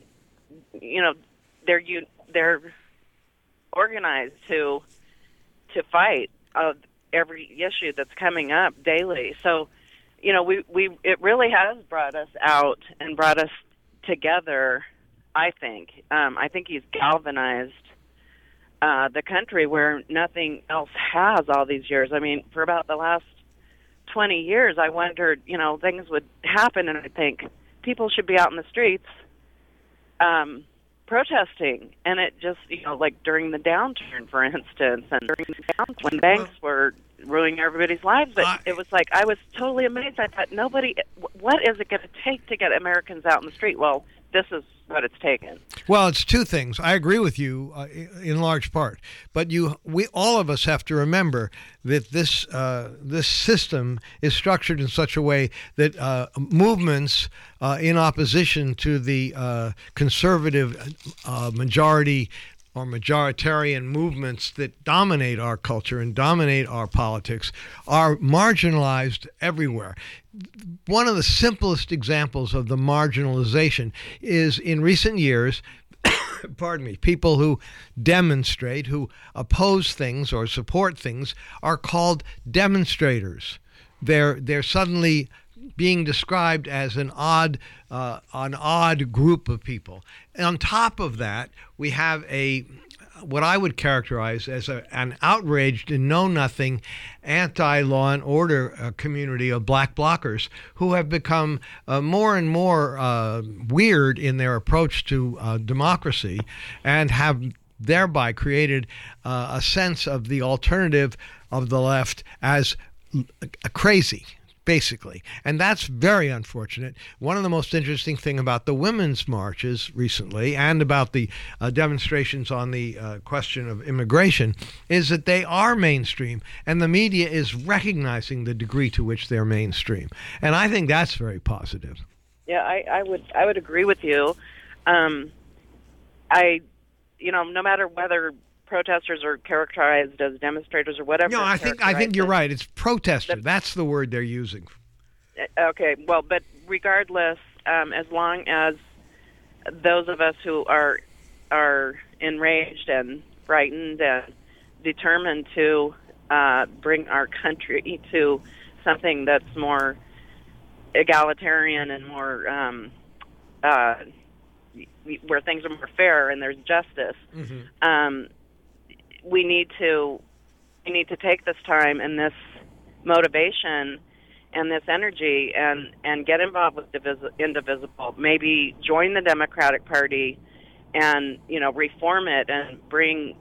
they're organized to fight every issue that's coming up daily. So, it really has brought us out and brought us together. I think he's galvanized the country where nothing else has all these years. I mean, for about the last 20 years, I wondered, things would happen, and I think people should be out in the streets protesting. And it just, like during the downturn, for instance, and when banks were ruining everybody's lives, but it was like, I was totally amazed. I thought, what is it going to take to get Americans out in the street? Well, this is what it's taken. Well, it's two things. I agree with you in large part, but all of us have to remember that this system is structured in such a way that movements in opposition to the conservative majority or majoritarian movements that dominate our culture and dominate our politics are marginalized everywhere. One of the simplest examples of the marginalization is in recent years, people who demonstrate, who oppose things or support things are called demonstrators. They're suddenly being described as an odd group of people. And on top of that, we have what I would characterize as an outraged and know-nothing anti-law and order community of black blockers who have become more and more weird in their approach to democracy and have thereby created a sense of the alternative of the left as crazy, basically. And that's very unfortunate. One of the most interesting thing about the women's marches recently and about the demonstrations on the question of immigration is that they are mainstream, and the media is recognizing the degree to which they're mainstream. And I think that's very positive. Yeah, I would agree with you. No matter whether protesters are characterized as demonstrators or whatever. No, I think you're right. It's protester. That's the word they're using. Okay, well, but regardless, as long as those of us who are enraged and frightened and determined to bring our country to something that's more egalitarian and more where things are more fair and there's justice. Mm-hmm. We need to take this time and this motivation and this energy and get involved with Indivisible. Maybe join the Democratic Party and, reform it and bring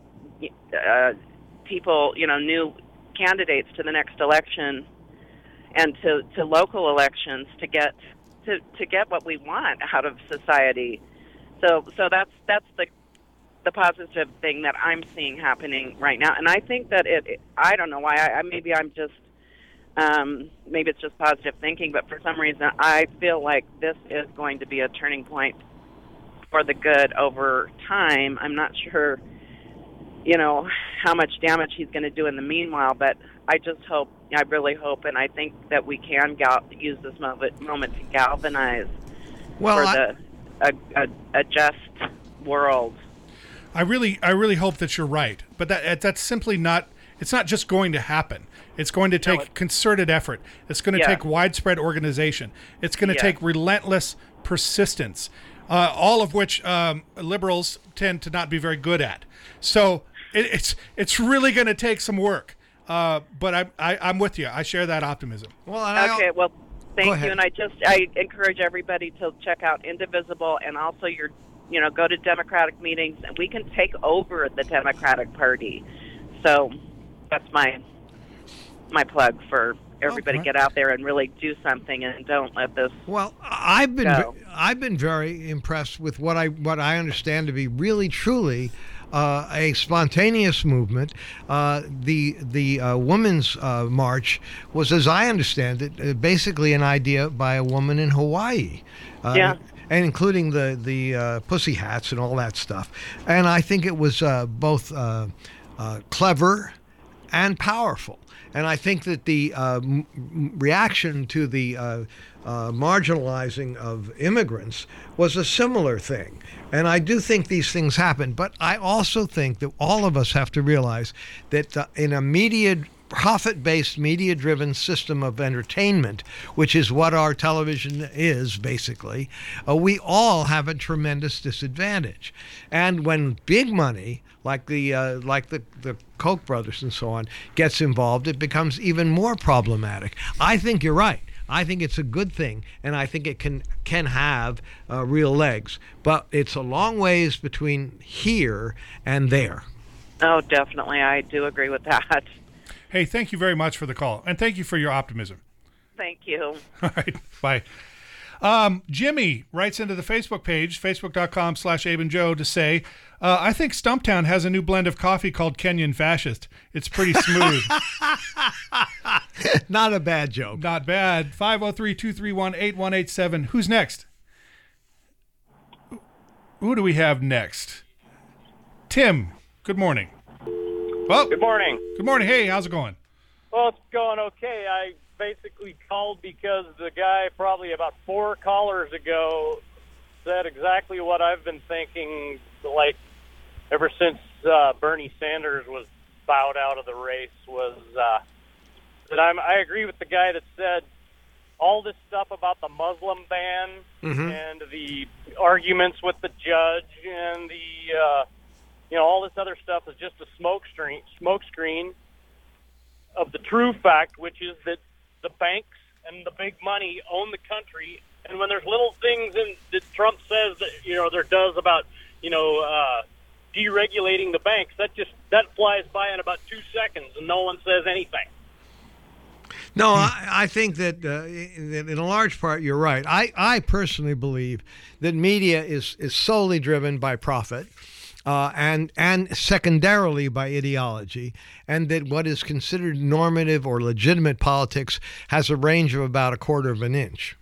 people, new candidates to the next election and to local elections to get what we want out of society. So that's the positive thing that I'm seeing happening right now. And I think that I don't know why, maybe I'm just, maybe it's just positive thinking, but for some reason I feel like this is going to be a turning point for the good over time. I'm not sure, how much damage he's going to do in the meanwhile, but I really hope, and I think that we can use this moment to galvanize for a just world. I really hope that you're right, but that's simply not. It's not just going to happen. It's going to take concerted effort. It's going to take widespread organization. It's going to take relentless persistence, all of which liberals tend to not be very good at. So it's really going to take some work. But I'm with you. I share that optimism. Thank you. And I encourage everybody to check out Indivisible, and also go to Democratic meetings, and we can take over the Democratic Party. So that's my plug for everybody. Get out there and really do something, and don't let this. Well, I've been very impressed with what I understand to be really truly a spontaneous movement. The Women's March was, as I understand it, basically an idea by a woman in Hawaii. And including the Pussy Hats and all that stuff. And I think it was both clever and powerful. And I think that the reaction to the marginalizing of immigrants was a similar thing. And I do think these things happen. But I also think that all of us have to realize that in a profit-based, media-driven system of entertainment, which is what our television is, basically, we all have a tremendous disadvantage. And when big money, like the Koch brothers and so on, gets involved, it becomes even more problematic. I think you're right. I think it's a good thing, and I think it can have real legs. But it's a long ways between here and there. Oh, definitely. I do agree with that. Hey, thank you very much for the call, and thank you for your optimism. Thank you. All right, bye. Jimmy writes into the Facebook page, facebook.com/AbeandJoe, to say, I think Stumptown has a new blend of coffee called Kenyan Fascist. It's pretty smooth. Not a bad joke. Not bad. 503-231-8187. Who's next? Who do we have next? Tim, good morning. Well, good morning. Good morning. Hey, how's it going? Well, it's going okay. I basically called because the guy probably about 4 callers ago said exactly what I've been thinking, like, ever since Bernie Sanders was bowed out of the race, was that I agree with the guy that said all this stuff about the Muslim ban and the arguments with the judge and the all this other stuff is just a smoke screen of the true fact, which is that the banks and the big money own the country. And when there's little things that Trump says that there does about deregulating the banks, that flies by in about 2 seconds, and no one says anything. No, I think that in a large part you're right. I personally believe that media is solely driven by profit. And secondarily by ideology, and that what is considered normative or legitimate politics has a range of about a quarter of an inch.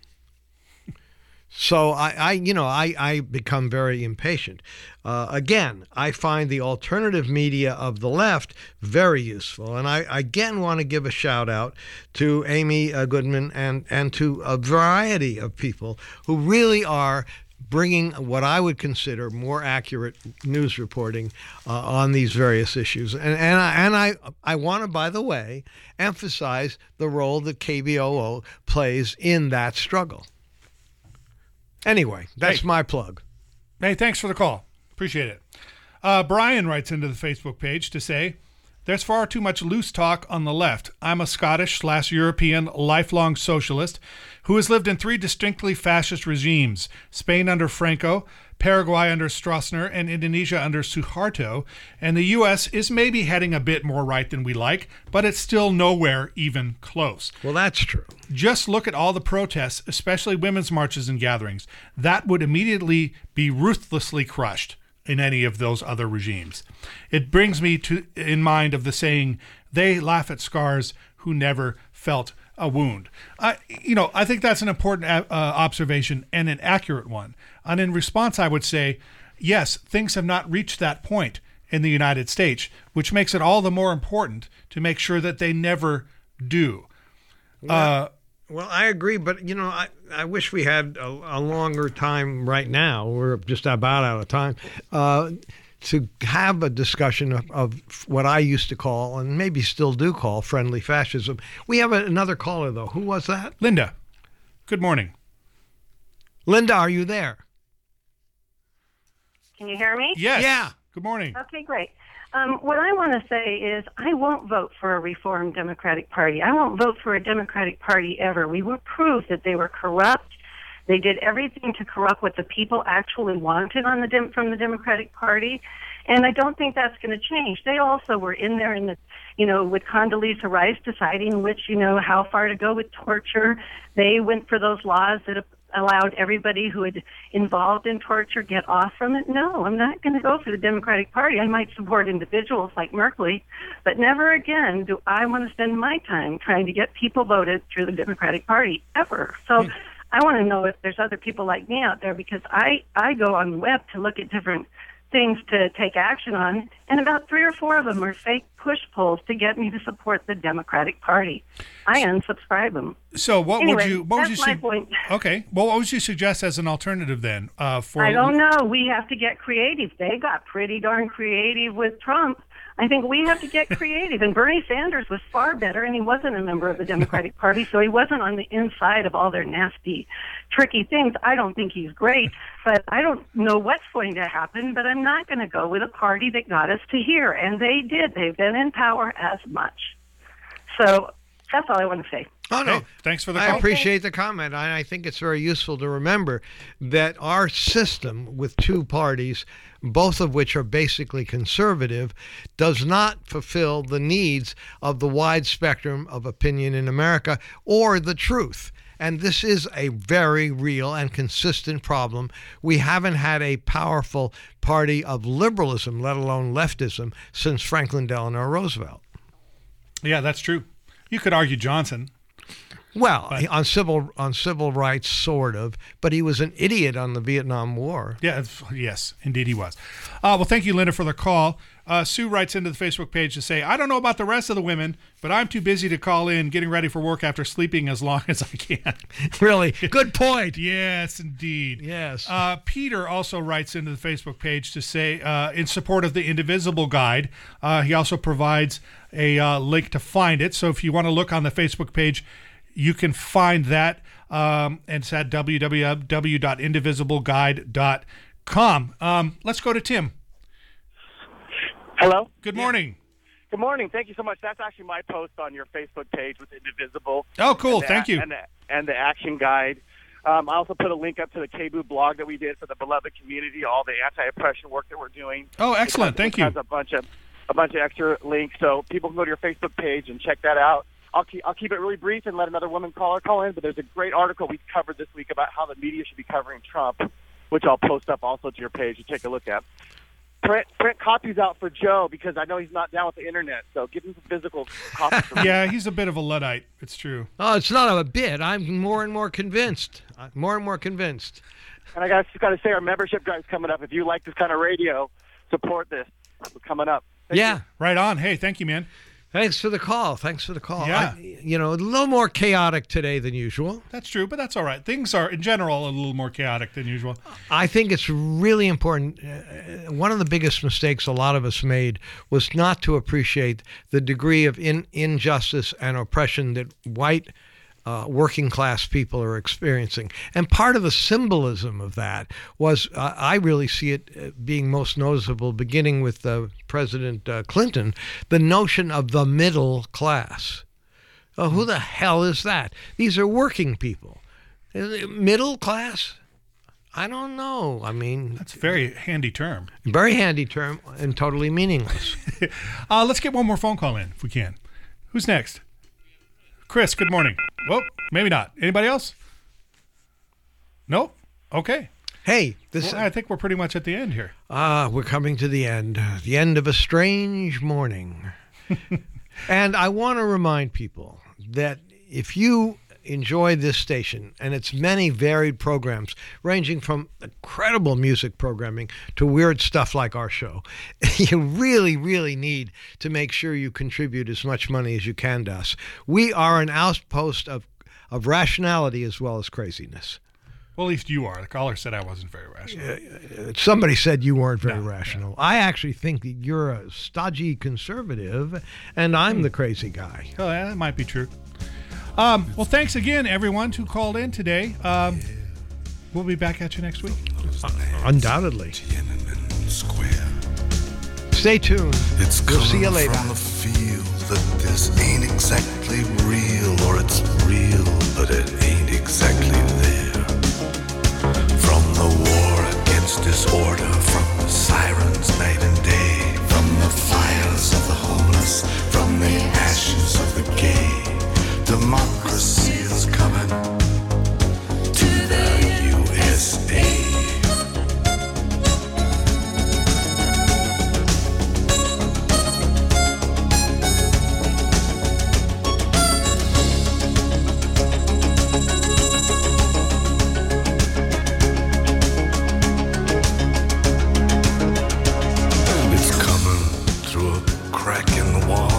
So I become very impatient. Again, I find the alternative media of the left very useful, and I again want to give a shout out to Amy Goodman and to a variety of people who really are bringing what I would consider more accurate news reporting on these various issues. And I want to, by the way, emphasize the role that KBOO plays in that struggle. Anyway, that's my plug. Hey, thanks for the call. Appreciate it. Brian writes into the Facebook page to say, There's far too much loose talk on the left. I'm a Scottish/European lifelong socialist who has lived in 3 distinctly fascist regimes: Spain under Franco, Paraguay under Stroessner, and Indonesia under Suharto. And the U.S. is maybe heading a bit more right than we like, but it's still nowhere even close. Well, that's true. Just look at all the protests, especially women's marches and gatherings. That would immediately be ruthlessly crushed in any of those other regimes. It brings me in mind of the saying, they laugh at scars who never felt a wound. I think that's an important observation and an accurate one. And in response, I would say, yes, things have not reached that point in the United States, which makes it all the more important to make sure that they never do. Well, I agree, but, I wish we had a longer time right now. We're just about out of time. To have a discussion of what I used to call, and maybe still do call, friendly fascism. We have another caller, though. Who was that? Linda. Good morning. Linda, are you there? Can you hear me? Yes. Yeah. Good morning. Okay, great. What I want to say is I won't vote for a reformed Democratic Party. I won't vote for a Democratic Party ever. We will prove that they were corrupt. They did everything to corrupt what the people actually wanted from the Democratic Party, and I don't think that's going to change. They also were in there with Condoleezza Rice deciding how far to go with torture. They went for those laws that allowed everybody who had involved in torture get off from it. No, I'm not going to go for the Democratic Party. I might support individuals like Merkley, but never again do I want to spend my time trying to get people voted through the Democratic Party, ever. So I want to know if there's other people like me out there, because I go on the web to look at different things to take action on, and about 3 or 4 of them are fake push polls to get me to support the Democratic Party. I unsubscribe them. So what would you point. Okay. Well, what would you suggest as an alternative then? I don't know. We have to get creative. They got pretty darn creative with Trump. I think we have to get creative. And Bernie Sanders was far better, and he wasn't a member of the Democratic Party, so he wasn't on the inside of all their nasty, tricky things. I don't think he's great, but I don't know what's going to happen, but I'm not going to go with a party that got us to here. And they did. They've been in power as much. So that's all I want to say. Oh, no. Hey, thanks for the call. I appreciate the comment. I think it's very useful to remember that our system with 2 parties, both of which are basically conservative, does not fulfill the needs of the wide spectrum of opinion in America or the truth. And this is a very real and consistent problem. We haven't had a powerful party of liberalism, let alone leftism, since Franklin Delano Roosevelt. Yeah, that's true. You could argue Johnson. Well, on civil rights, sort of, but he was an idiot on the Vietnam War. Yeah, yes, indeed he was. Well, thank you, Linda, for the call. Sue writes into the Facebook page to say, I don't know about the rest of the women, but I'm too busy to call in, getting ready for work after sleeping as long as I can. Really? Good point. Yes, indeed. Yes. Peter also writes into the Facebook page to say, in support of the Indivisible Guide, he also provides a link to find it. So if you want to look on the Facebook page, you can find that, and it's at www.indivisibleguide.com. Let's go to Tim. Hello? Good morning. Good morning. Thank you so much. That's actually my post on your Facebook page with Indivisible. Oh, cool. Thank you. And the action guide. I also put a link up to the KBOO blog that we did for the beloved community, all the anti-oppression work that we're doing. Oh, excellent. Thank you. It has a bunch of extra links, so people can go to your Facebook page and check that out. I'll keep it really brief and let another woman call in, but there's a great article we covered this week about how the media should be covering Trump, which I'll post up also to your page to take a look at. Print copies out for Joe, because I know he's not down with the internet, so give him some physical copies for me. Yeah, he's a bit of a Luddite. It's true. Oh, it's not a bit. I'm more and more convinced. And I just got to say, our membership drive's coming up. If you like this kind of radio, support this. We're coming up. Thank you. Right on. Hey, thank you, man. Thanks for the call. Yeah. A little more chaotic today than usual. That's true, but that's all right. Things are, in general, a little more chaotic than usual. I think it's really important. One of the biggest mistakes a lot of us made was not to appreciate the degree of injustice and oppression that white working class people are experiencing. And part of the symbolism of that was, I really see it being most noticeable beginning with President Clinton, the notion of the middle class. Who the hell is that? These are working people. Middle class? I don't know. I mean, that's a very handy term. Very handy term and totally meaningless. Let's get one more phone call in if we can. Who's next? Chris, good morning. Well, maybe not. Anybody else? Nope. Okay. Hey, I think we're pretty much at the end here. We're coming to the end of a strange morning. And I want to remind people that if you enjoy this station and its many varied programs, ranging from incredible music programming to weird stuff like our show, you really, really need to make sure you contribute as much money as you can to us. We are an outpost of rationality as well as craziness. Well, at least you are. The caller said I wasn't very rational. Somebody said you weren't very rational. No. I actually think that you're a stodgy conservative, and I'm the crazy guy. Oh, yeah, that might be true. Well, thanks again, everyone who called in today. We'll be back at you next week. Undoubtedly. Stay tuned. We'll see you later. From the feel that this ain't exactly real, or it's real, but it ain't exactly there. From the war against disorder, from the sirens night and day, from the fires of the homeless, from the ashes of the gay. Democracy is coming to the USA. It's coming through a crack in the wall.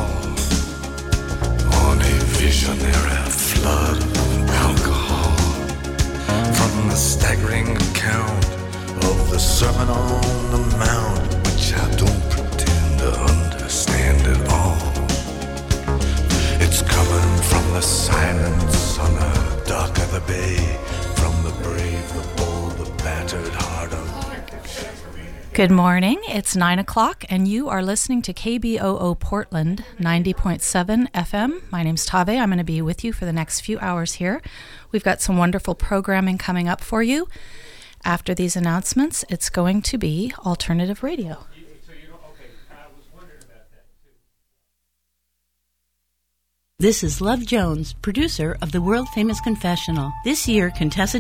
Visionary flood of alcohol, from the staggering account of the Sermon on the Mount, which I don't pretend to understand at all. It's coming from the silence on the dock of the bay, from the brave, the bold, the battered heart of... Good morning. It's 9 o'clock, and you are listening to KBOO Portland 90.7 FM. My name's Tave. I'm going to be with you for the next few hours here. We've got some wonderful programming coming up for you. After these announcements, it's going to be alternative radio. This is Love Jones, producer of the world-famous Confessional. This year, Contessa